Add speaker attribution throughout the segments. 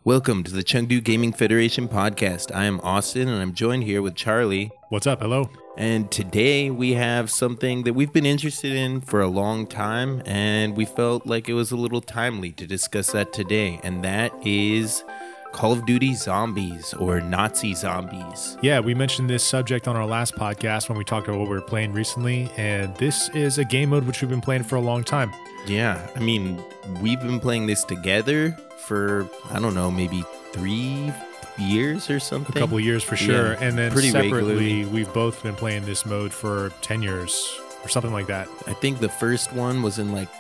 Speaker 1: Welcome to the Chengdu Gaming Federation podcast. I am Austin and I'm joined here with Charlie.
Speaker 2: What's up? Hello.
Speaker 1: And today we have something that we've been interested in for a long time, and we felt like it was a little timely to discuss that today, and that is Call of Duty Zombies, or Nazi Zombies.
Speaker 2: Yeah, we mentioned this subject on our last podcast when we talked about what we were playing recently, and this is a game mode which we've been playing for a long time.
Speaker 1: Yeah, I mean, we've been playing this together for, I don't know, maybe 3 years or something.
Speaker 2: A couple of years for sure.
Speaker 1: Yeah,
Speaker 2: and then
Speaker 1: pretty
Speaker 2: separately,
Speaker 1: regularly.
Speaker 2: we've both been playing this mode for 10 years or something like that.
Speaker 1: I think the first one was in like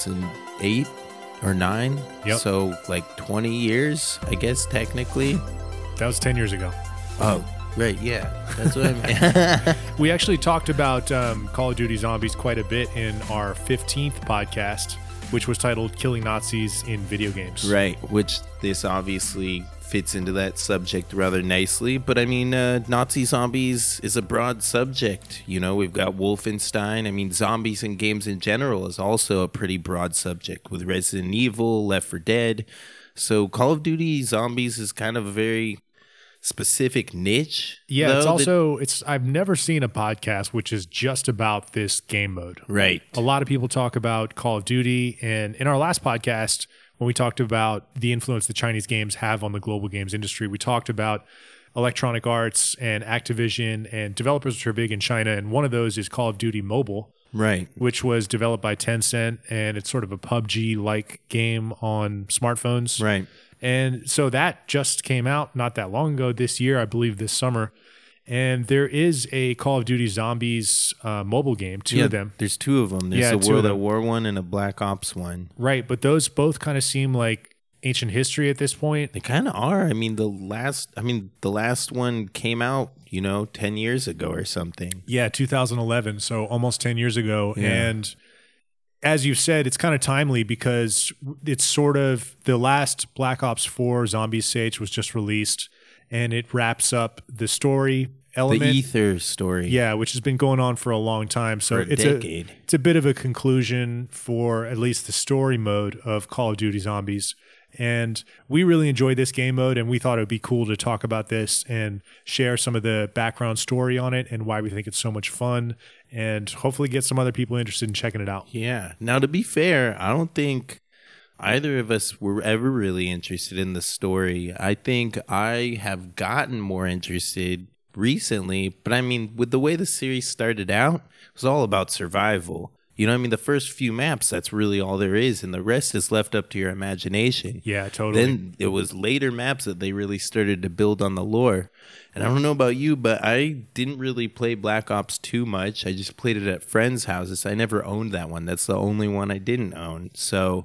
Speaker 1: 2008 or 9.
Speaker 2: Yep.
Speaker 1: So like 20 years, I guess, technically.
Speaker 2: That was 10 years ago.
Speaker 1: Oh, right. Yeah. That's what I mean.
Speaker 2: We actually talked about Call of Duty Zombies quite a bit in our 15th podcast, which was titled Killing Nazis in Video Games.
Speaker 1: Right. Which this obviously fits into that subject rather nicely. But I mean, Nazi zombies is a broad subject. You know, we've got Wolfenstein. I mean, zombies in games in general is also a pretty broad subject with Resident Evil, Left 4 Dead. So Call of Duty Zombies is kind of a very specific niche.
Speaker 2: Yeah, it's also, I've never seen a podcast which is just about this game mode.
Speaker 1: Right.
Speaker 2: A lot of people talk about Call of Duty, and in our last podcast, when we talked about the influence the Chinese games have on the global games industry, we talked about Electronic Arts and Activision and developers which are big in China, and one of those is Call of Duty Mobile.
Speaker 1: Right.
Speaker 2: Which was developed by Tencent, and it's sort of a PUBG-like game on smartphones.
Speaker 1: Right.
Speaker 2: And so that just came out not that long ago, this year, I believe this summer. And there is a Call of Duty Zombies mobile game, two of them.
Speaker 1: There's 2 of them. There's a World at War one and a Black Ops one.
Speaker 2: Right, but those both kind of seem like ancient history at this point.
Speaker 1: They kind of are. I mean, the last one came out, 10 years ago or something.
Speaker 2: Yeah, 2011, so almost 10 years ago.
Speaker 1: Yeah.
Speaker 2: And as you said, it's kind of timely because it's sort of the last Black Ops 4 Zombies Sage was just released, and it wraps up the story element.
Speaker 1: The Ether story.
Speaker 2: Yeah, which has been going on for a long time. So
Speaker 1: For a decade.
Speaker 2: It's a bit of a conclusion for at least the story mode of Call of Duty Zombies. And we really enjoyed this game mode, and we thought it would be cool to talk about this and share some of the background story on it and why we think it's so much fun, and hopefully get some other people interested in checking it out.
Speaker 1: Yeah. Now, to be fair, I don't think either of us were ever really interested in the story. I think I have gotten more interested recently, but I mean, with the way the series started out, it was all about survival. You know what I mean? The first few maps, that's really all there is, and the rest is left up to your imagination.
Speaker 2: Yeah, totally.
Speaker 1: Then it was later maps that they really started to build on the lore. And I don't know about you, but I didn't really play Black Ops too much. I just played it at friends' houses. I never owned that one. That's the only one I didn't own. So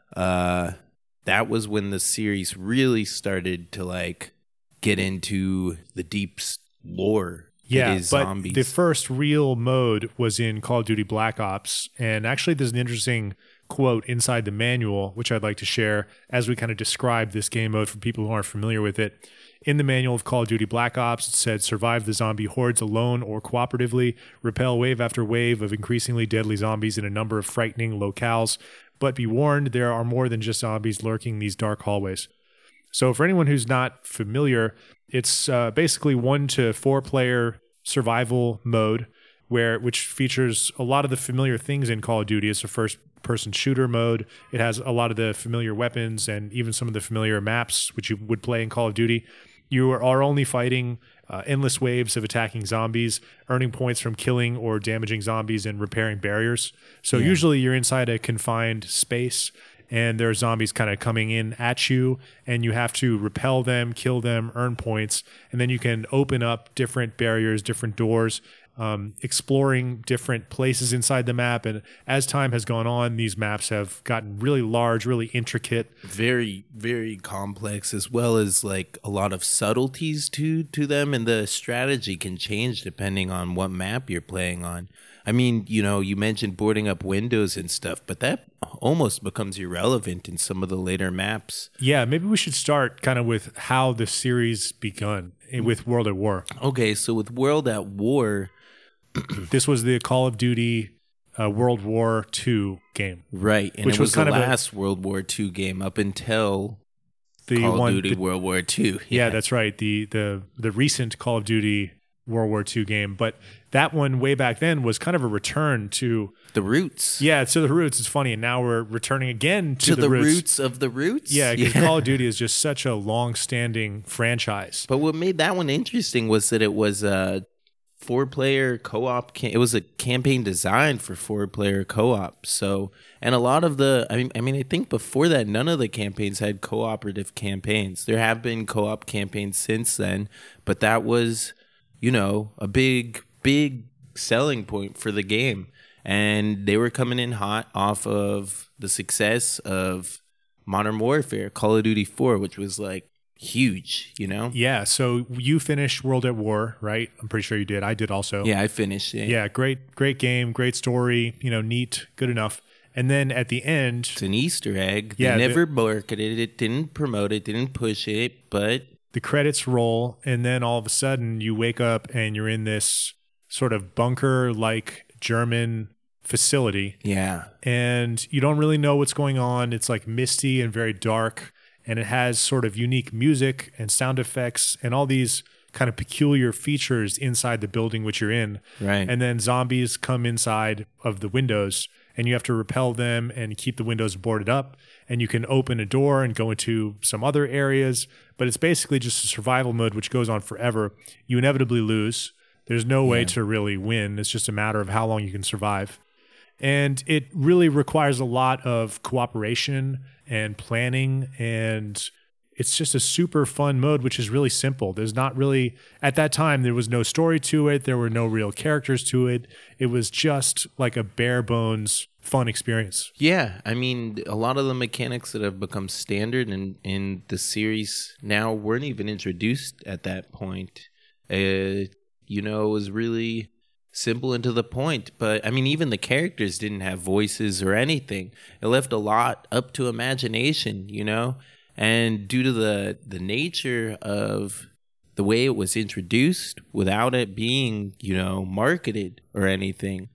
Speaker 1: that was when the series really started to get into the deep lore.
Speaker 2: Yeah,
Speaker 1: but
Speaker 2: zombies. The first real mode was in Call of Duty Black Ops. And actually, there's an interesting quote inside the manual, which I'd like to share as we kind of describe this game mode for people who aren't familiar with it. In the manual of Call of Duty Black Ops, it said, survive the zombie hordes alone or cooperatively, repel wave after wave of increasingly deadly zombies in a number of frightening locales. But be warned, there are more than just zombies lurking these dark hallways. So for anyone who's not familiar, it's basically 1 to 4 player survival mode, which features a lot of the familiar things in Call of Duty. It's a first-person shooter mode. It has a lot of the familiar weapons and even some of the familiar maps, which you would play in Call of Duty. You are only fighting endless waves of attacking zombies, earning points from killing or damaging zombies and repairing barriers. So usually you're inside a confined space, and there are zombies kind of coming in at you, and you have to repel them, kill them, earn points, and then you can open up different barriers, different doors, exploring different places inside the map. And as time has gone on, these maps have gotten really large, really intricate.
Speaker 1: Very, very complex, as well as a lot of subtleties to them, and the strategy can change depending on what map you're playing on. I mean, you mentioned boarding up windows and stuff, but that almost becomes irrelevant in some of the later maps.
Speaker 2: Yeah, maybe we should start kind of with how the series begun with World at War.
Speaker 1: Okay, so with World at War,
Speaker 2: this was the Call of Duty World War II game.
Speaker 1: Right, and
Speaker 2: which
Speaker 1: it was
Speaker 2: kind
Speaker 1: the
Speaker 2: of
Speaker 1: last World War II game up until
Speaker 2: The
Speaker 1: Call
Speaker 2: one,
Speaker 1: of Duty World War II.
Speaker 2: yeah, that's right. The recent Call of Duty World War II game, but that one way back then was kind of a return to
Speaker 1: the roots.
Speaker 2: Yeah, to the roots. It's funny, and now we're returning again to
Speaker 1: the roots of the roots.
Speaker 2: Yeah, because Call of Duty is just such a long-standing franchise.
Speaker 1: But what made that one interesting was that it was a 4-player co-op. It was a campaign designed for 4-player co-op. So, and a lot of the, I mean, I think before that, none of the campaigns had cooperative campaigns. There have been co-op campaigns since then, but that was, a big selling point for the game. And they were coming in hot off of the success of Modern Warfare, Call of Duty 4, which was like huge,
Speaker 2: Yeah, so you finished World at War, right? I'm pretty sure you did. I did also.
Speaker 1: Yeah, I finished it.
Speaker 2: Yeah, great game, great story, neat, good enough. And then at the end,
Speaker 1: it's an Easter egg. They
Speaker 2: Yeah,
Speaker 1: never marketed it, didn't promote it, didn't push it, but
Speaker 2: the credits roll, and then all of a sudden you wake up and you're in this sort of bunker-like German facility.
Speaker 1: Yeah.
Speaker 2: And you don't really know what's going on. It's like misty and very dark, and it has sort of unique music and sound effects and all these kind of peculiar features inside the building which you're in.
Speaker 1: Right.
Speaker 2: And then zombies come inside of the windows, and you have to repel them and keep the windows boarded up. And you can open a door and go into some other areas, but it's basically just a survival mode which goes on forever. You inevitably lose. There's no way to really win. It's just a matter of how long you can survive. And it really requires a lot of cooperation and planning, and it's just a super fun mode, which is really simple. There's not really, at that time, there was no story to it. There were no real characters to it. It was just like a bare bones fun experience.
Speaker 1: Yeah, I mean, a lot of the mechanics that have become standard in the series now weren't even introduced at that point. It was really simple and to the point. But, I mean, even the characters didn't have voices or anything. It left a lot up to imagination, And due to the nature of the way it was introduced, without it being, marketed or anything,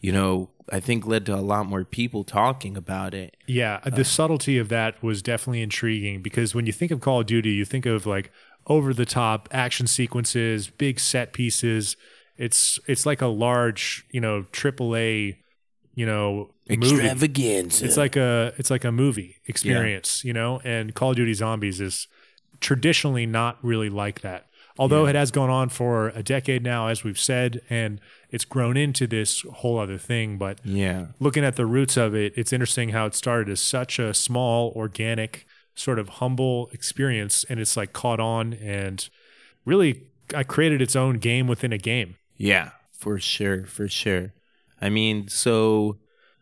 Speaker 1: I think led to a lot more people talking about it.
Speaker 2: Yeah, the subtlety of that was definitely intriguing, because when you think of Call of Duty, you think of like over-the-top action sequences, big set pieces. It's like a large, AAA, movie.
Speaker 1: Extravaganza.
Speaker 2: It's like a movie experience, and Call of Duty Zombies is traditionally not really like that. Although it has gone on for a decade now, as we've said, and it's grown into this whole other thing. But looking at the roots of it, it's interesting how it started as such a small, organic, sort of humble experience, and it's like caught on and really created its own game within a game.
Speaker 1: Yeah, for sure. I mean, so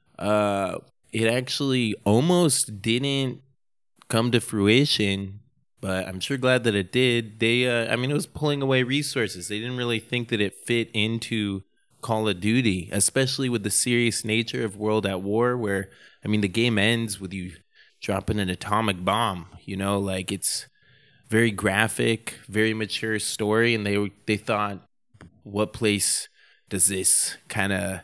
Speaker 1: it actually almost didn't come to fruition, but I'm sure glad that it did. They, it was pulling away resources. They didn't really think that it fit into Call of Duty, especially with the serious nature of World at War, where, the game ends with you dropping an atomic bomb, like it's very graphic, very mature story. And they thought, what place does this kind of,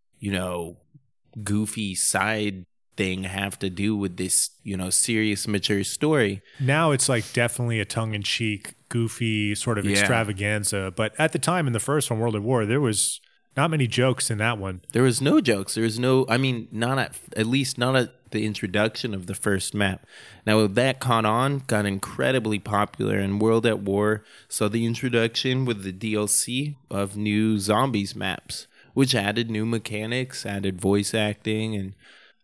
Speaker 1: goofy side thing have to do with this, serious, mature story?
Speaker 2: Now it's like definitely a tongue-in-cheek, goofy sort of extravaganza. But at the time in the first one, World at War, there was not many jokes in that one.
Speaker 1: There was no jokes. There was no, not at least not at the introduction of the first map. Now that got incredibly popular, and World at War saw the introduction with the DLC of new zombies maps, which added new mechanics, added voice acting, and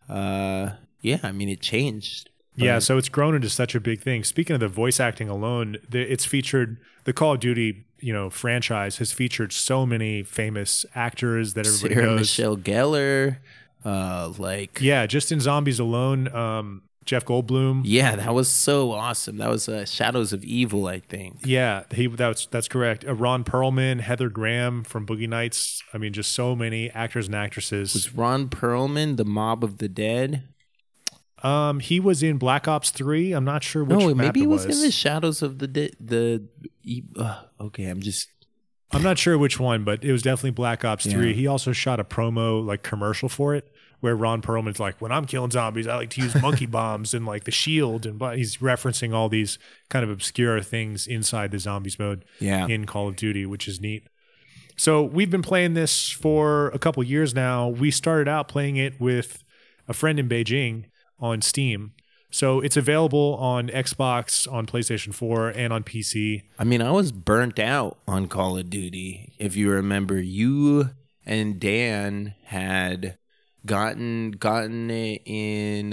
Speaker 1: it changed.
Speaker 2: Yeah, so it's grown into such a big thing. Speaking of the voice acting alone, it's featured, the Call of Duty, franchise has featured so many famous actors that everybody
Speaker 1: Sarah
Speaker 2: knows.
Speaker 1: Michelle Gellar,
Speaker 2: just in Zombies alone, Jeff Goldblum.
Speaker 1: Yeah, that was so awesome. That was Shadows of Evil, I think.
Speaker 2: Yeah, that's correct. Ron Perlman, Heather Graham from Boogie Nights. Just so many actors and actresses.
Speaker 1: Was Ron Perlman the Mob of the Dead?
Speaker 2: He was in Black Ops 3. I'm not sure which map
Speaker 1: maybe
Speaker 2: it
Speaker 1: was in the Shadows of the okay, I'm
Speaker 2: not sure which one, but it was definitely Black Ops 3. He also shot a promo commercial for it, where Ron Perlman's like, when I'm killing zombies, I like to use monkey bombs and like the shield, and but he's referencing all these kind of obscure things inside the zombies mode in Call of Duty, which is neat. So we've been playing this for a couple years now. We started out playing it with a friend in Beijing on Steam. So it's available on Xbox, on PlayStation 4, and on PC.
Speaker 1: I mean, I was burnt out on Call of Duty. If you remember, you and Dan had gotten it in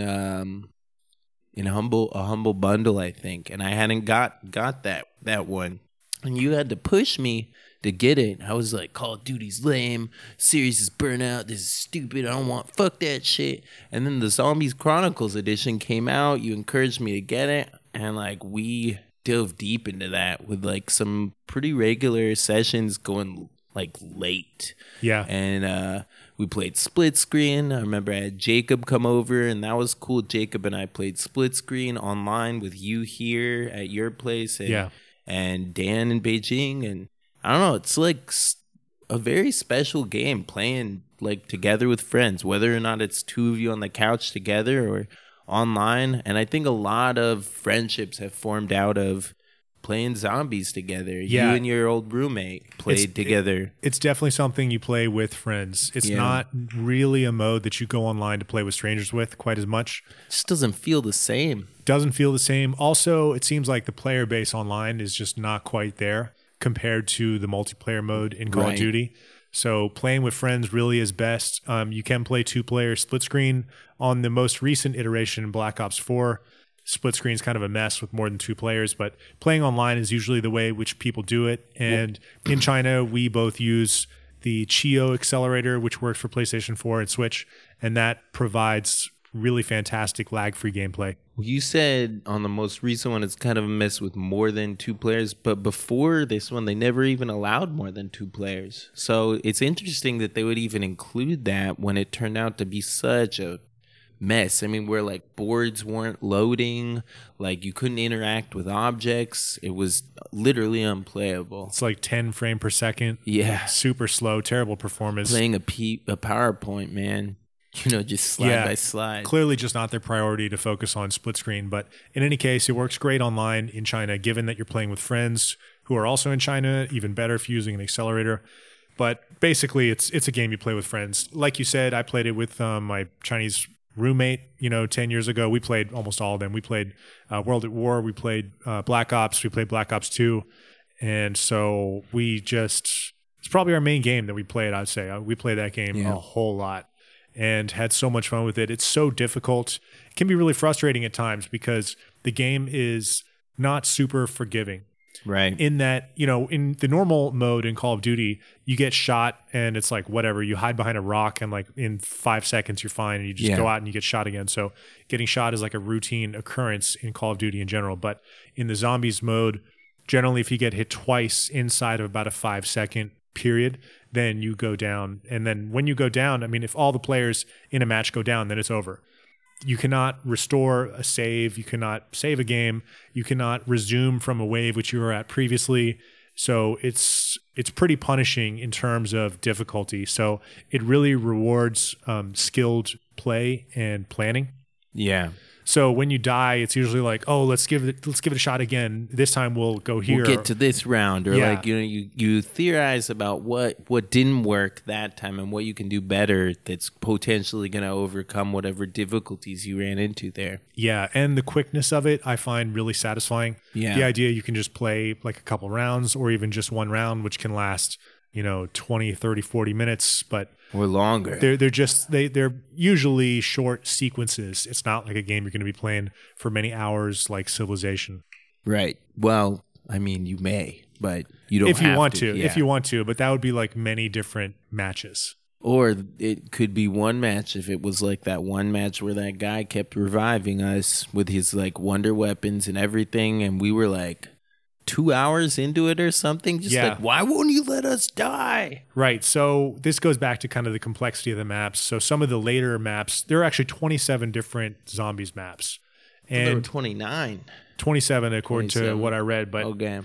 Speaker 1: a humble bundle, I think, and I hadn't got that one, and you had to push me to get it. I was like, Call of Duty's lame, series is burnt out, this is stupid, I don't want, fuck that shit. And then the Zombies Chronicles edition came out, you encouraged me to get it, and like we dove deep into that with like some pretty regular sessions going like late.
Speaker 2: Yeah.
Speaker 1: And we played split screen. I remember I had Jacob come over, and that was cool. Jacob and I played split screen online with you here at your place, and Dan in Beijing. And I don't know, it's like a very special game playing like together with friends, whether or not it's two of you on the couch together or online. And I think a lot of friendships have formed out of playing zombies together.
Speaker 2: Yeah.
Speaker 1: You and your old roommate played together.
Speaker 2: It's definitely something you play with friends. It's not really a mode that you go online to play with strangers with quite as much.
Speaker 1: It just doesn't feel the same.
Speaker 2: Doesn't feel the same. Also, it seems like the player base online is just not quite there compared to the multiplayer mode in Call of Duty. So playing with friends really is best. You can play 2-player split screen on the most recent iteration in Black Ops 4. Split screen is kind of a mess with more than 2 players, but playing online is usually the way which people do it. And in China, we both use the Chio accelerator, which works for PlayStation 4 and Switch, and that provides really fantastic lag-free gameplay.
Speaker 1: You said on the most recent one, it's kind of a mess with more than 2 players, but before this one, they never even allowed more than 2 players. So it's interesting that they would even include that when it turned out to be such a mess. I mean, where like boards weren't loading, like you couldn't interact with objects. It was literally unplayable.
Speaker 2: It's like 10 frames per second.
Speaker 1: Yeah.
Speaker 2: Super slow, terrible performance.
Speaker 1: Playing a PowerPoint, man. You know, just slide by slide.
Speaker 2: Clearly just not their priority to focus on split screen. But in any case, it works great online in China, given that you're playing with friends who are also in China. Even better if you're using an accelerator. But basically, it's a game you play with friends. Like you said, I played it with my Chinese roommate, 10 years ago. We played almost all of them. We played World at War. We played Black Ops. We played Black Ops 2. And so it's probably our main game that we played, I'd say. We played that game a whole lot and had so much fun with it. It's so difficult. It can be really frustrating at times because the game is not super forgiving.
Speaker 1: Right.
Speaker 2: In that, in the normal mode in Call of Duty, you get shot and it's like, whatever, you hide behind a rock and like in 5 seconds you're fine and you just go out and you get shot again. So getting shot is like a routine occurrence in Call of Duty in general. But in the zombies mode, generally if you get hit twice inside of about a 5-second period, then you go down. And then when you go down, I mean, if all the players in a match go down, then it's over. You cannot restore a save. You cannot save a game. You cannot resume from a wave which you were at previously. So it's pretty punishing in terms of difficulty. So it really rewards skilled play and planning.
Speaker 1: Yeah.
Speaker 2: So when you die, it's usually like, oh, let's give it a shot again. This time we'll go here.
Speaker 1: We'll get to this round, or like you theorize about what didn't work that time and what you can do better that's potentially going to overcome whatever difficulties you ran into there.
Speaker 2: Yeah, and the quickness of it I find really satisfying.
Speaker 1: Yeah.
Speaker 2: The idea you can just play like a couple rounds or even just one round, which can last 20, 30, 40 minutes, but
Speaker 1: or longer.
Speaker 2: They're usually short sequences. It's not like a game you're going to be playing for many hours like Civilization.
Speaker 1: Right. Well, I mean, you may, but you don't
Speaker 2: if you
Speaker 1: have
Speaker 2: want
Speaker 1: to.
Speaker 2: If you want to, but that would be like many different matches.
Speaker 1: Or it could be one match if it was like that one match where that guy kept reviving us with his like wonder weapons and everything, and we were like 2 hours into it or something, just like, why won't you let us die?
Speaker 2: Right. So this goes back to kind of the complexity of the maps. So some of the later maps, there are actually 27 different zombies maps.
Speaker 1: And there were 29.
Speaker 2: 27 according to what I read. But
Speaker 1: okay.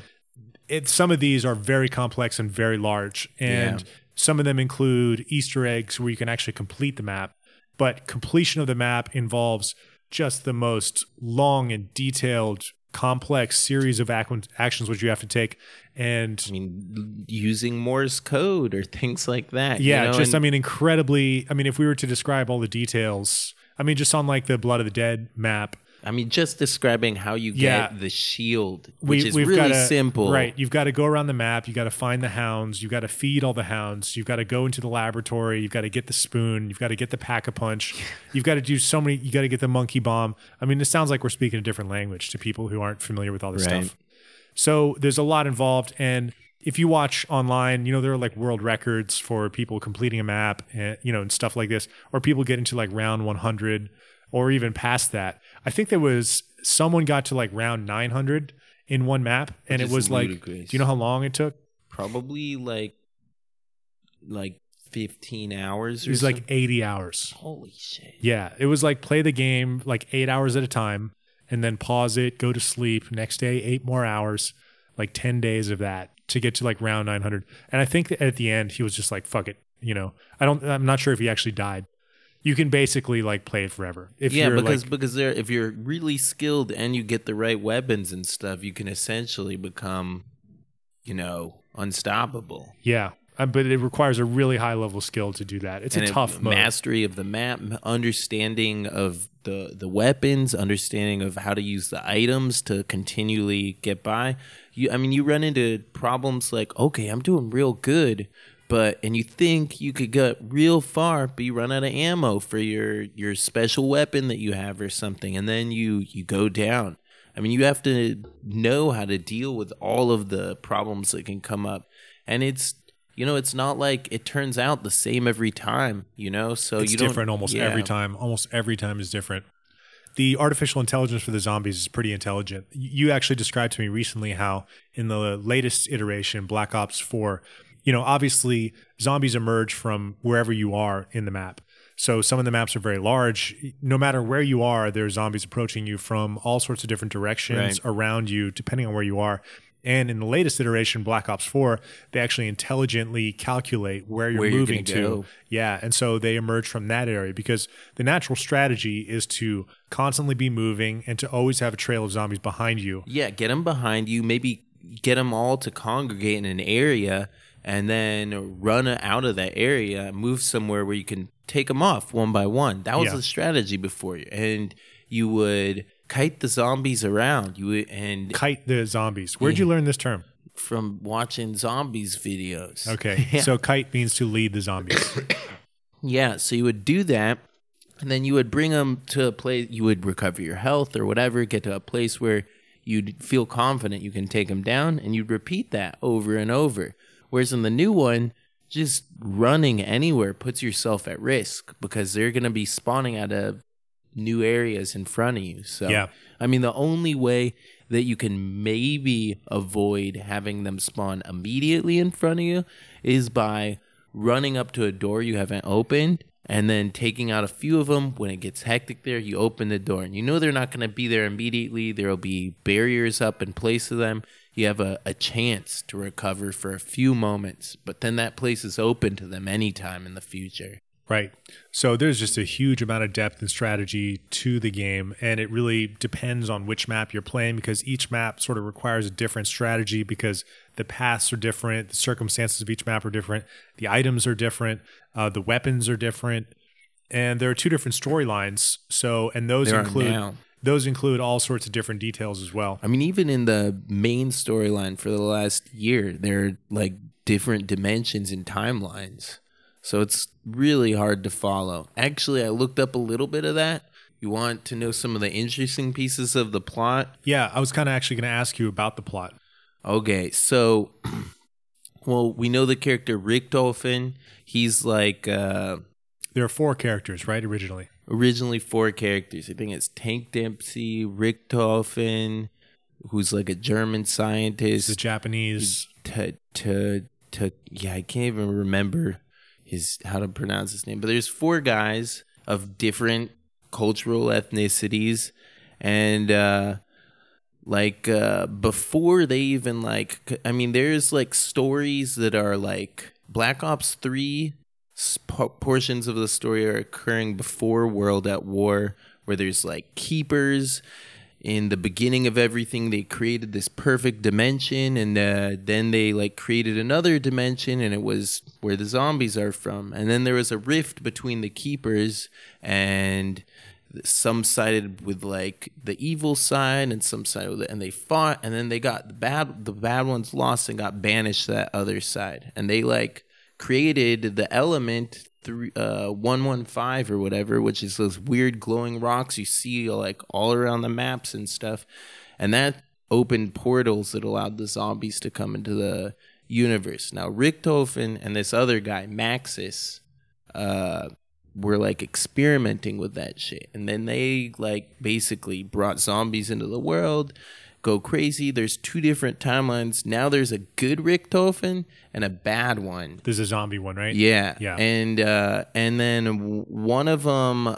Speaker 2: Some of these are very complex and very large. And some of them include Easter eggs where you can actually complete the map. but completion of the map involves just the most long and detailed, complex series of actions which you have to take. And
Speaker 1: I mean, using Morse code or things like that.
Speaker 2: yeah,
Speaker 1: you know?
Speaker 2: just, I mean, incredibly, I mean, if we were to describe all the details, I mean, just on like the Blood of the Dead map,
Speaker 1: I mean, just describing how you
Speaker 2: Yeah.
Speaker 1: get the shield, which is
Speaker 2: we've
Speaker 1: really
Speaker 2: gotta-
Speaker 1: simple.
Speaker 2: Right. You've got to go around the map. You got to find the hounds. You've got to feed all the hounds. You've got to go into the laboratory. You've got to get the spoon. You've got to get the pack-a-punch. You've got to do so many. You got to get the monkey bomb. I mean, it sounds like we're speaking a different language to people who aren't familiar with all this
Speaker 1: Right.
Speaker 2: stuff. So there's a lot involved. And if you watch online, you know, there are like world records for people completing a map and, you know, and stuff like this, or people get into like round 100 or even past that. I think there was someone got to like round 900 in one map, and
Speaker 1: Which
Speaker 2: it
Speaker 1: is
Speaker 2: was like,
Speaker 1: ludicrous.
Speaker 2: do you know how long it took?
Speaker 1: Probably like 15 hours
Speaker 2: It
Speaker 1: or
Speaker 2: was like
Speaker 1: something.
Speaker 2: 80 hours.
Speaker 1: Holy shit.
Speaker 2: Yeah, it was like play the game like 8 hours at a time, and then pause it, go to sleep. Next day, 8 more hours, like 10 days of that to get to like round 900. And I think that at the end, he was just like, fuck it. You know, I'm not sure if he actually died. You can basically like play it forever. If
Speaker 1: Yeah,
Speaker 2: you're
Speaker 1: because
Speaker 2: like,
Speaker 1: because there, if you're really skilled and you get the right weapons and stuff, you can essentially become, you know, unstoppable.
Speaker 2: yeah, but it requires a really high level skill to do that. It's
Speaker 1: And
Speaker 2: a tough mode.
Speaker 1: mastery of the map, understanding of the weapons, understanding of how to use the items to continually get by. I mean, you run into problems like, okay, I'm doing real good, and you think you could get real far, but you run out of ammo for your special weapon that you have or something, and then you go down. I mean, you have to know how to deal with all of the problems that can come up, and it's, you know, it's not like it turns out the same every time, you know. So
Speaker 2: It's
Speaker 1: you don't,
Speaker 2: different almost
Speaker 1: yeah.
Speaker 2: every time. Almost every time is different. The artificial intelligence for the zombies is pretty intelligent. You actually described to me recently how in the latest iteration, Black Ops 4, you know, obviously zombies emerge from wherever you are in the map. So some of the maps are very large. No matter where you are, there are zombies approaching you from all sorts of different directions around you, depending on where you are. And in the latest iteration, Black Ops 4, they actually intelligently calculate where you're moving
Speaker 1: gonna
Speaker 2: to.
Speaker 1: go.
Speaker 2: Yeah, and so they emerge from that area because the natural strategy is to constantly be moving and to always have a trail of zombies behind you.
Speaker 1: Yeah, get them behind you. Maybe get them all to congregate in an area, and then run out of that area, move somewhere where you can take them off one by one. That was
Speaker 2: Yeah.
Speaker 1: the strategy before you, and you would kite the zombies around. You would, and
Speaker 2: Kite the zombies. Where'd you learn this term?
Speaker 1: from watching zombies videos.
Speaker 2: Okay,
Speaker 1: Yeah.
Speaker 2: so kite means to lead the zombies.
Speaker 1: Yeah, so you would do that, and then you would bring them to a place. You would recover your health or whatever, get to a place where you'd feel confident you can take them down, and you'd repeat that over and over. Whereas in the new one, just running anywhere puts yourself at risk because they're going to be spawning out of new areas in front of you. So,
Speaker 2: Yeah.
Speaker 1: I mean, the only way that you can maybe avoid having them spawn immediately in front of you is by running up to a door you haven't opened and then taking out a few of them. When it gets hectic there, you open the door and you know they're not going to be there immediately. There will be barriers up in place of them. You have a chance to recover for a few moments, but then that place is open to them anytime in the future.
Speaker 2: Right. So there's just a huge amount of depth and strategy to the game, and it really depends on which map you're playing because each map sort of requires a different strategy because the paths are different, the circumstances of each map are different, the items are different, the weapons are different, and there are two different storylines. So, and those
Speaker 1: There are now.
Speaker 2: include all sorts of different details as well.
Speaker 1: I mean, even in the main storyline for the last year, there are like different dimensions and timelines. So it's really hard to follow. Actually, I looked up a little bit of that. You want to know some of the interesting pieces of the plot?
Speaker 2: Yeah, I was kind of actually going to ask you about the plot.
Speaker 1: Okay, so, well, we know the character Richthofen. He's like
Speaker 2: There are 4 characters, right, originally?
Speaker 1: originally 4 characters. I think it's Tank Dempsey, Richthofen, who's like a German scientist.
Speaker 2: The Japanese.
Speaker 1: Yeah, I can't even remember how to pronounce his name, but there's 4 guys of different cultural ethnicities, and before they even I mean, there's like stories that are like Black Ops 3 portions of the story are occurring before World at War, where there's like keepers. In the beginning of everything, they created this perfect dimension, and then they like created another dimension, and it was where the zombies are from. And then there was a rift between the keepers, and some sided with like the evil side, and some sided with it, and they fought, and then they got the bad ones lost and got banished to that other side, and they like created the element 115 or whatever, which is those weird glowing rocks you see like all around the maps and stuff, and that opened portals that allowed the zombies to come into the universe. Now Richtofen and this other guy Maxis were like experimenting with that shit, and then they like basically brought zombies into the world. Go crazy. There's 2 different timelines. Now there's a good Richtofen and a bad one.
Speaker 2: There's a zombie one, right?
Speaker 1: Yeah.
Speaker 2: Yeah.
Speaker 1: And then one of them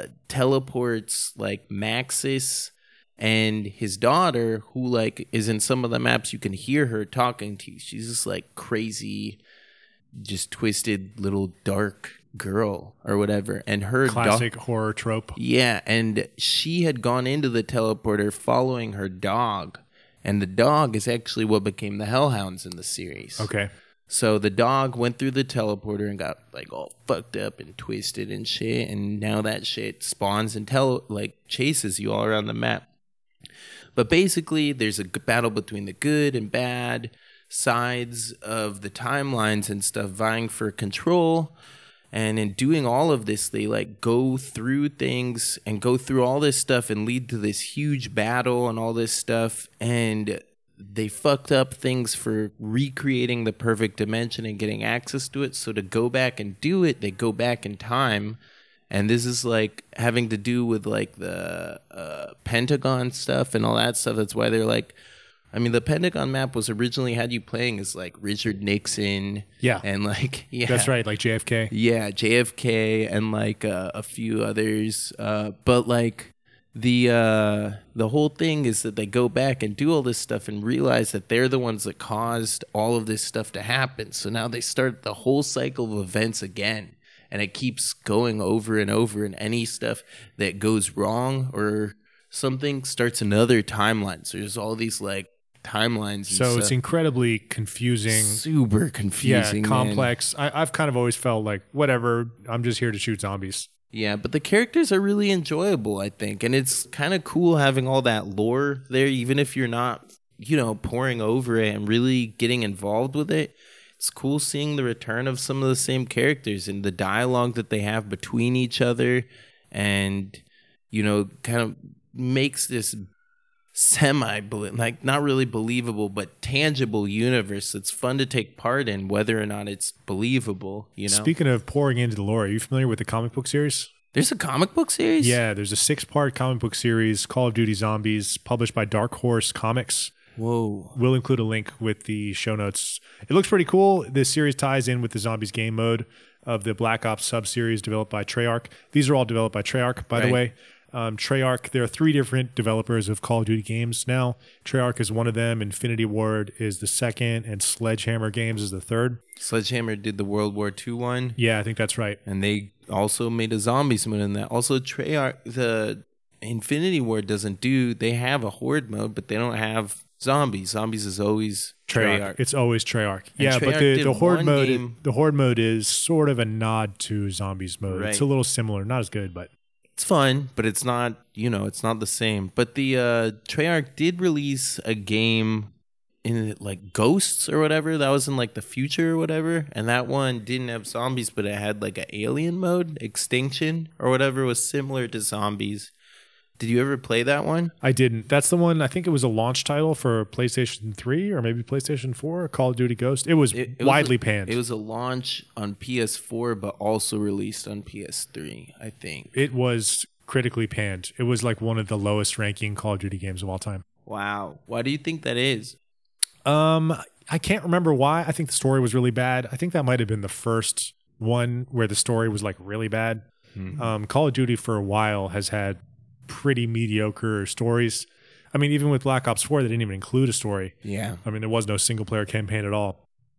Speaker 1: teleports like Maxis and his daughter, who like is in some of the maps. You can hear her talking to you. She's just like crazy, just twisted little dark girl or whatever, and her
Speaker 2: classic horror trope.
Speaker 1: Yeah, and she had gone into the teleporter following her dog, and the dog is actually what became the Hellhounds in the series.
Speaker 2: Okay.
Speaker 1: So the dog went through the teleporter and got like all fucked up and twisted and shit, and now that shit spawns and chases you all around the map. But basically, there's a battle between the good and bad sides of the timelines and stuff vying for control. And in doing all of this, they like go through things and go through all this stuff and lead to this huge battle and all this stuff. And they fucked up things for recreating the perfect dimension and getting access to it. So to go back and do it, they go back in time. And this is like having to do with like the Pentagon stuff and all that stuff. That's why they're like, I mean, the Pentagon map was originally had you playing as like Richard Nixon.
Speaker 2: Yeah.
Speaker 1: And like, yeah.
Speaker 2: That's right. Like JFK.
Speaker 1: Yeah. JFK and like a few others. But like the whole thing is that they go back and do all this stuff and realize that they're the ones that caused all of this stuff to happen. So now they start the whole cycle of events again. And it keeps going over and over. And any stuff that goes wrong or something starts another timeline. So there's all these like timelines.
Speaker 2: So it's incredibly confusing.
Speaker 1: Super confusing.
Speaker 2: Yeah, complex. I've kind of always felt like, whatever, I'm just here to shoot zombies.
Speaker 1: Yeah, but the characters are really enjoyable, I think. And it's kind of cool having all that lore there, even if you're not, pouring over it and really getting involved with it. It's cool seeing the return of some of the same characters and the dialogue that they have between each other, and, kind of makes this like not really believable, but tangible universe that's fun to take part in, whether or not it's believable,
Speaker 2: Speaking of pouring into the lore, are you familiar with the comic book series?
Speaker 1: There's a comic book series?
Speaker 2: Yeah, there's a 6-part comic book series, Call of Duty Zombies, published by Dark Horse Comics.
Speaker 1: Whoa.
Speaker 2: We'll include a link with the show notes. It looks pretty cool. This series ties in with the Zombies game mode of the Black Ops sub-series developed by Treyarch. These are all developed by Treyarch, by the way. Treyarch, there are 3 different developers of Call of Duty games now. Treyarch is one of them, Infinity Ward is the second, and Sledgehammer Games is the third.
Speaker 1: Sledgehammer did the World War II one.
Speaker 2: Yeah, I think that's right.
Speaker 1: And they also made a Zombies mode in that. Also, Treyarch, the Infinity Ward they have a Horde mode, but they don't have zombies. Zombies is always Treyarch.
Speaker 2: It's always Treyarch.
Speaker 1: And
Speaker 2: yeah,
Speaker 1: Treyarch
Speaker 2: but
Speaker 1: did
Speaker 2: the Horde mode,
Speaker 1: game.
Speaker 2: the Horde mode is sort of a nod to Zombies mode.
Speaker 1: Right.
Speaker 2: It's a little similar, not as good, but
Speaker 1: it's fun, but it's not, it's not the same. But the Treyarch did release a game in like Ghosts or whatever. That was in like the future or whatever. And that one didn't have zombies, but it had like an alien mode, Extinction or whatever, was similar to zombies. Did you ever play that one?
Speaker 2: I didn't. That's the one, I think it was a launch title for PlayStation 3 or maybe PlayStation 4, Call of Duty Ghost. It was widely panned.
Speaker 1: It was a launch on PS4, but also released on PS3, I think.
Speaker 2: It was critically panned. It was like one of the lowest ranking Call of Duty games of all time.
Speaker 1: Wow. Why do you think that is?
Speaker 2: I can't remember why. I think the story was really bad. I think that might have been the first one where the story was like really bad. Mm-hmm. Call of Duty for a while has had pretty mediocre stories. I mean, even with Black Ops 4, they didn't even include a story.
Speaker 1: Yeah.
Speaker 2: I mean, there was no single player campaign at all.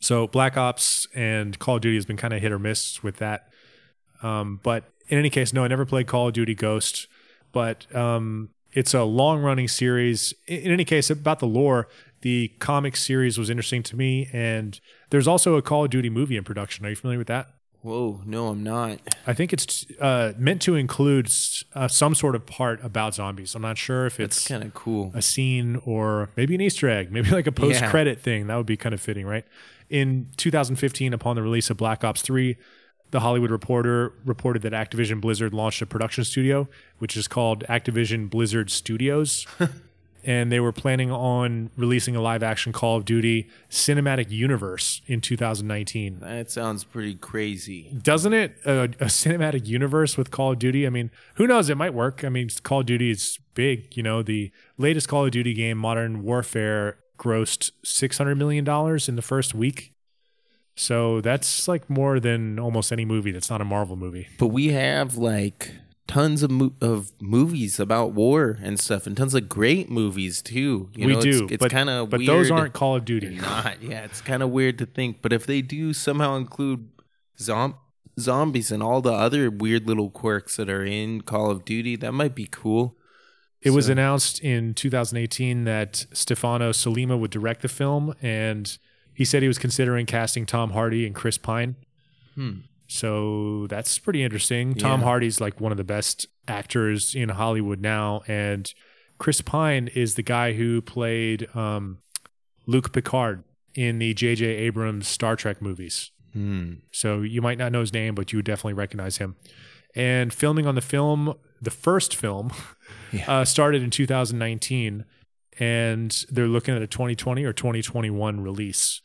Speaker 2: So Black Ops and Call of Duty has been kind of hit or miss with that. But in any case, no, I never played Call of Duty Ghost, but it's a long-running series. In any case, about the lore, the comic series was interesting to me, and there's also a Call of Duty movie in production. Are you familiar with that?
Speaker 1: Whoa, no, I'm not.
Speaker 2: I think it's meant to include some sort of part about zombies. I'm not sure if it's
Speaker 1: kind of cool.
Speaker 2: a scene or maybe an Easter egg, maybe like a post-credit thing. That would be kind of fitting, right? In 2015, upon the release of Black Ops 3, The Hollywood Reporter reported that Activision Blizzard launched a production studio, which is called Activision Blizzard Studios. And they were planning on releasing a live-action Call of Duty cinematic universe in 2019.
Speaker 1: That sounds pretty crazy.
Speaker 2: Doesn't it? A cinematic universe with Call of Duty? I mean, who knows? It might work. I mean, Call of Duty is big. You know, the latest Call of Duty game, Modern Warfare, grossed $600 million in the first week. So that's like more than almost any movie that's not a Marvel movie.
Speaker 1: But we have like tons of movies about war and stuff, and tons of great movies too.
Speaker 2: We do.
Speaker 1: It's kind of
Speaker 2: but
Speaker 1: weird.
Speaker 2: Those aren't Call of Duty.
Speaker 1: Not. Yeah, it's kind of weird to think. But if they do somehow include zombies and all the other weird little quirks that are in Call of Duty, that might be cool.
Speaker 2: It was announced in 2018 that Stefano Sollima would direct the film, and he said he was considering casting Tom Hardy and Chris Pine. So that's pretty interesting. Tom Hardy's like one of the best actors in Hollywood now, and Chris Pine is the guy who played Luke Picard in the J.J. Abrams Star Trek movies. So you might not know his name, but you would definitely recognize him. And filming on the first film, started in 2019, and they're looking at a 2020 or 2021 release.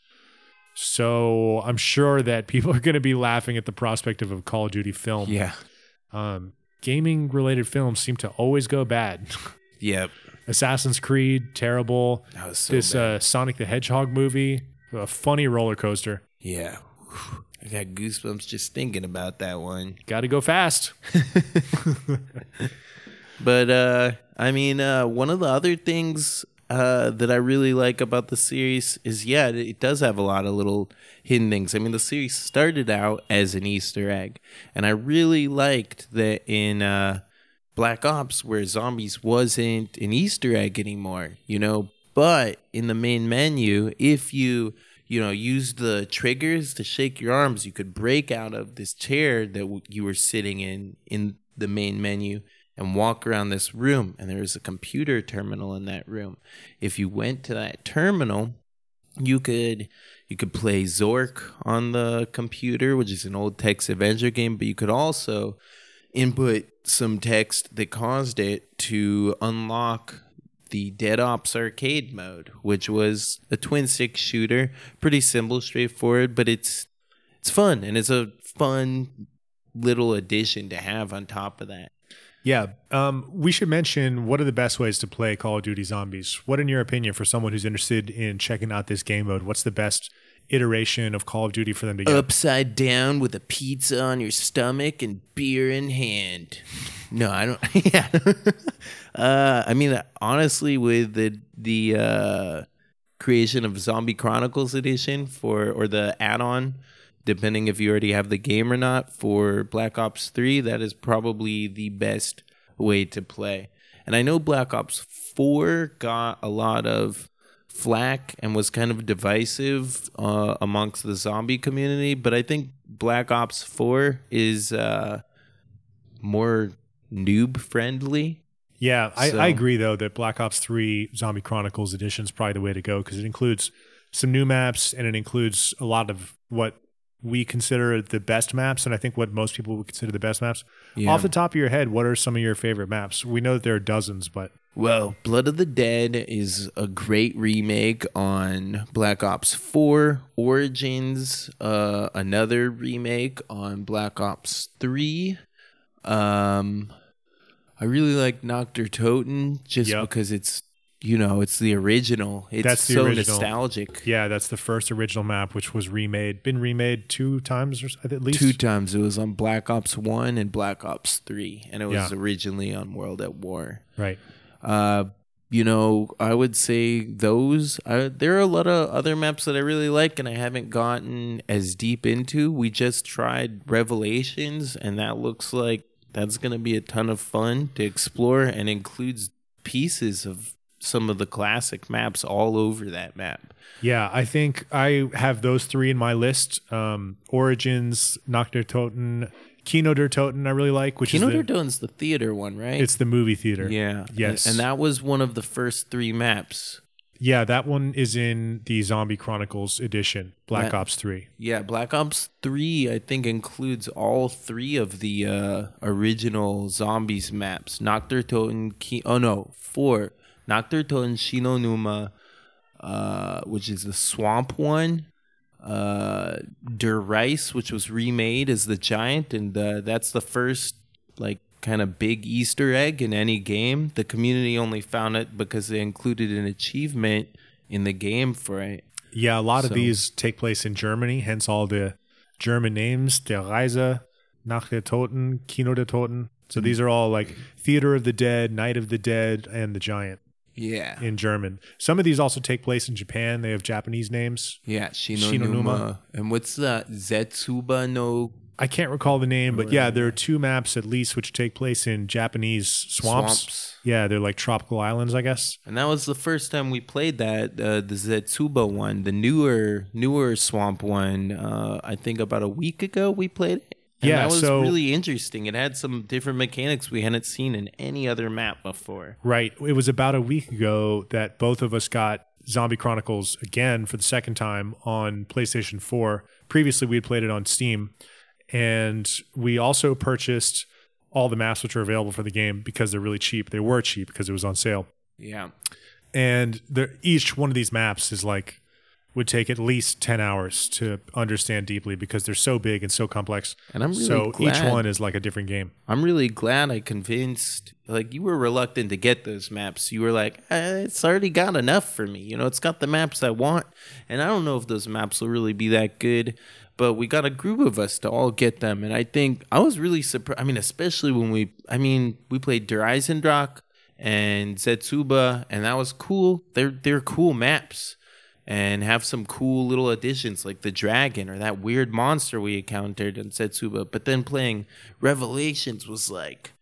Speaker 2: So I'm sure that people are going to be laughing at the prospect of a Call of Duty film.
Speaker 1: Yeah.
Speaker 2: Gaming-related films seem to always go bad.
Speaker 1: Yep.
Speaker 2: Assassin's Creed, terrible.
Speaker 1: That was so
Speaker 2: this
Speaker 1: bad.
Speaker 2: Sonic the Hedgehog movie, a funny roller coaster.
Speaker 1: Yeah. I got goosebumps just thinking about that one.
Speaker 2: Got to go fast.
Speaker 1: But, I mean, one of the other things that I really like about the series is, it does have a lot of little hidden things. I mean, the series started out as an Easter egg, and I really liked that in Black Ops, where zombies wasn't an Easter egg anymore, but in the main menu, if you use the triggers to shake your arms, you could break out of this chair that you were sitting in the main menu and walk around this room, and there was a computer terminal in that room. If you went to that terminal, you could play Zork on the computer, which is an old text adventure game, but you could also input some text that caused it to unlock the Dead Ops arcade mode, which was a twin stick shooter, pretty simple, straightforward, but it's fun, and it's a fun little addition to have on top of that.
Speaker 2: Yeah. We should mention, what are the best ways to play Call of Duty Zombies? What, in your opinion, for someone who's interested in checking out this game mode, what's the best iteration of Call of Duty for them to get?
Speaker 1: Upside down with a pizza on your stomach and beer in hand. No, I don't. Yeah. I mean, honestly, with the creation of Zombie Chronicles Edition or the add-on, depending if you already have the game or not, for Black Ops 3, that is probably the best way to play. And I know Black Ops 4 got a lot of flack and was kind of divisive amongst the zombie community, but I think Black Ops 4 is more noob-friendly.
Speaker 2: Yeah, I agree, though, that Black Ops 3 Zombie Chronicles Edition is probably the way to go, because it includes some new maps, and it includes a lot of what we consider the best maps, and I think what most people would consider the best maps. Yeah. Off the top of your head, what are some of your favorite maps? We know that there are dozens, but...
Speaker 1: Well, Blood of the Dead is a great remake on Black Ops 4. Origins, another remake on Black Ops 3. I really like Noctur Toten just because it's, it's the original. It's so nostalgic.
Speaker 2: Yeah, that's the first original map, which was been remade 2 times or at least.
Speaker 1: 2 times. It was on Black Ops 1 and Black Ops 3, and it was originally on World at War.
Speaker 2: Right.
Speaker 1: I would say those. There are a lot of other maps that I really like, and I haven't gotten as deep into. We just tried Revelations, and that looks like that's going to be a ton of fun to explore, and includes pieces of some of the classic maps all over that map.
Speaker 2: Yeah, I think I have those three in my list. Origins, Nacht der Toten, Kino der Toten I really like.
Speaker 1: Kino der Toten's the theater one, right?
Speaker 2: It's the movie theater.
Speaker 1: Yeah.
Speaker 2: Yes.
Speaker 1: And that was one of the first 3 maps.
Speaker 2: Yeah, that one is in the Zombie Chronicles edition, Black Ops 3.
Speaker 1: Yeah, Black Ops 3, I think, includes all 3 of the original Zombies maps. Nacht der Toten, 4. Nacht der Toten, Shinonuma, which is the swamp one. Der Reis, which was remade as the giant, and that's the first kind of big Easter egg in any game. The community only found it because they included an achievement in the game for it.
Speaker 2: Yeah, a lot of these take place in Germany, hence all the German names: Der Reise, Nacht der Toten, Kino der Toten. So these are all like Theater of the Dead, Night of the Dead, and the Giant.
Speaker 1: Yeah.
Speaker 2: In German. Some of these also take place in Japan. They have Japanese names.
Speaker 1: Yeah, Shinonuma. And what's the Zetsuba no?
Speaker 2: I can't recall the name, but yeah, there are 2 maps at least which take place in Japanese swamps. Yeah, they're like tropical islands, I guess.
Speaker 1: And that was the first time we played that, the Zetsuba one, the newer swamp one. I think about a week ago we played it. And that was really interesting. It had some different mechanics we hadn't seen in any other map before.
Speaker 2: Right. It was about a week ago that both of us got Zombie Chronicles again for the second time on PlayStation 4. Previously, we had played it on Steam. And we also purchased all the maps which are available for the game because they're really cheap. They were cheap because it was on sale.
Speaker 1: Yeah.
Speaker 2: And each one of these maps is would take at least 10 hours to understand deeply because they're so big and so complex.
Speaker 1: And I'm really glad.
Speaker 2: Each one is like a different game.
Speaker 1: I'm really glad I convinced, you were reluctant to get those maps. You were like, it's already got enough for me. It's got the maps I want. And I don't know if those maps will really be that good, but we got a group of us to all get them. And I think I was really surprised. I mean, especially when we played Der Eisendrache and Zetsuba, and that was cool. They're cool maps. And have some cool little additions like the dragon or that weird monster we encountered in Setsuba. But then playing Revelations was like,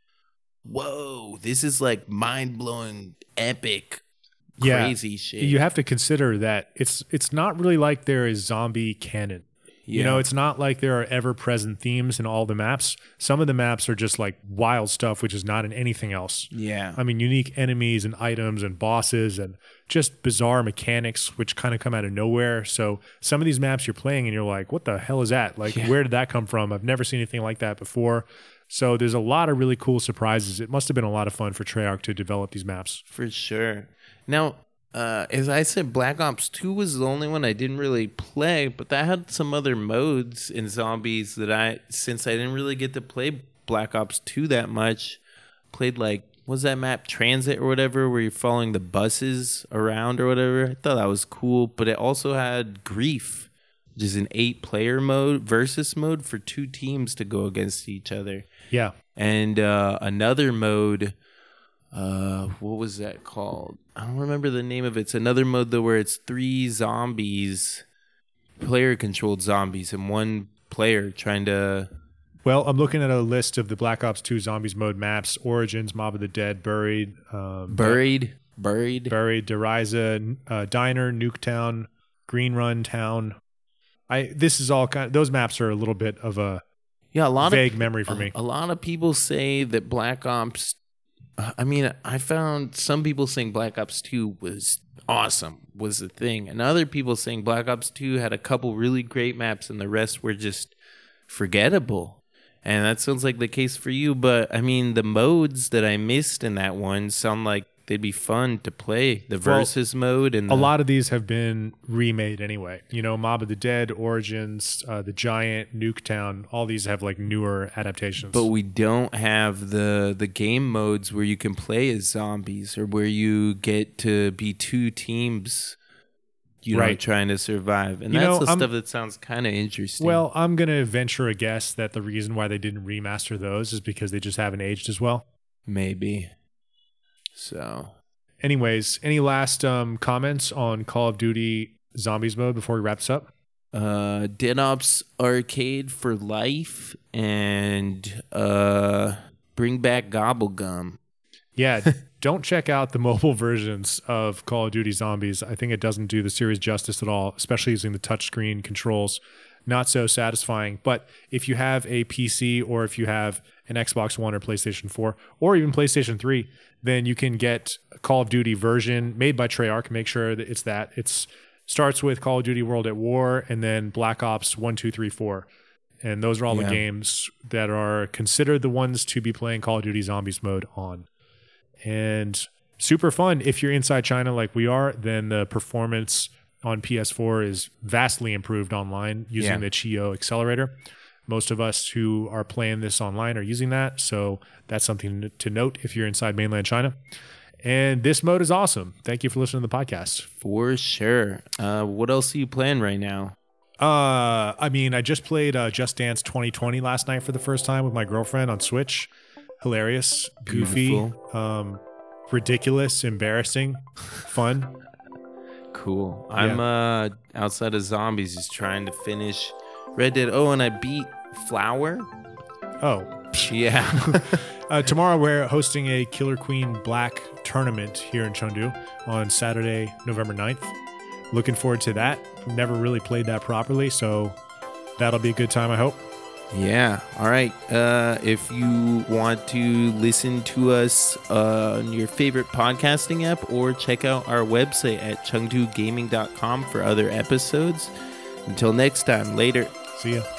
Speaker 1: whoa, this is like mind-blowing, epic, crazy shit.
Speaker 2: You have to consider that it's not really like there is zombie canon. Yeah. It's not like there are ever-present themes in all the maps. Some of the maps are just like wild stuff, which is not in anything else.
Speaker 1: Yeah.
Speaker 2: I mean, unique enemies and items and bosses and just bizarre mechanics, which kind of come out of nowhere. So some of these maps you're playing and you're like, what the hell is that? Where did that come from? I've never seen anything like that before. So there's a lot of really cool surprises. It must have been a lot of fun for Treyarch to develop these maps.
Speaker 1: For sure. Now, as I said, Black Ops 2 was the only one I didn't really play, but that had some other modes in zombies that since I didn't really get to play Black Ops 2 that much, played was that map Transit or whatever, where you're following the buses around or whatever. I thought that was cool, but it also had Grief, which is an 8-player mode, versus mode for 2 teams to go against each other.
Speaker 2: Yeah.
Speaker 1: And another mode, what was that called? I don't remember the name of it. It's another mode though where it's 3 zombies, player-controlled zombies, and 1 player trying to...
Speaker 2: Well, I'm looking at a list of the Black Ops 2 Zombies mode maps: Origins, Mob of the Dead, Buried,
Speaker 1: Der
Speaker 2: Reise, Diner, Nuketown, Green Run Town. This is all those maps are a little bit of a vague memory for me.
Speaker 1: A lot of people say that Black Ops. I found some people saying Black Ops 2 was awesome, was the thing, and other people saying Black Ops 2 had a couple really great maps, and the rest were just forgettable. And that sounds like the case for you, but the modes that I missed in that one sound like they'd be fun to play. The versus mode and
Speaker 2: a lot of these have been remade anyway. Mob of the Dead, Origins, The Giant, Nuketown, all these have newer adaptations.
Speaker 1: But we don't have the game modes where you can play as zombies or where you get to be 2 teams. Trying to survive. And that's the stuff that sounds kind of interesting.
Speaker 2: Well, I'm going to venture a guess that the reason why they didn't remaster those is because they just haven't aged as well.
Speaker 1: Maybe. So.
Speaker 2: Anyways, any last comments on Call of Duty Zombies mode before we wrap this up?
Speaker 1: Dead Ops Arcade for life, and bring back Gobblegum.
Speaker 2: Yeah, don't check out the mobile versions of Call of Duty Zombies. I think it doesn't do the series justice at all, especially using the touchscreen controls. Not so satisfying. But if you have a PC or if you have an Xbox One or PlayStation 4 or even PlayStation 3, then you can get a Call of Duty version made by Treyarch. Make sure that it's that. It starts with Call of Duty World at War and then Black Ops 1, 2, 3, 4. And those are all the games that are considered the ones to be playing Call of Duty Zombies mode on. And super fun. If you're inside China like we are, then the performance on PS4 is vastly improved online using the Chiyo accelerator. Most of us who are playing this online are using that, so that's something to note if you're inside mainland China. And this mode is awesome. Thank you for listening to the podcast.
Speaker 1: For sure. What else are you playing right now?
Speaker 2: I just played Just Dance 2020 last night for the first time with my girlfriend on Switch. Hilarious, goofy, ridiculous, embarrassing, fun.
Speaker 1: Cool. I'm outside of Zombies just trying to finish Red Dead. Oh, and I beat Flower.
Speaker 2: Oh.
Speaker 1: Yeah.
Speaker 2: Tomorrow we're hosting a Killer Queen Black tournament here in Chengdu on Saturday, November 9th. Looking forward to that. Never really played that properly, so that'll be a good time, I hope.
Speaker 1: Yeah. All right. If you want to listen to us on your favorite podcasting app or check out our website at chengdugaming.com for other episodes. Until next time, later.
Speaker 2: See ya.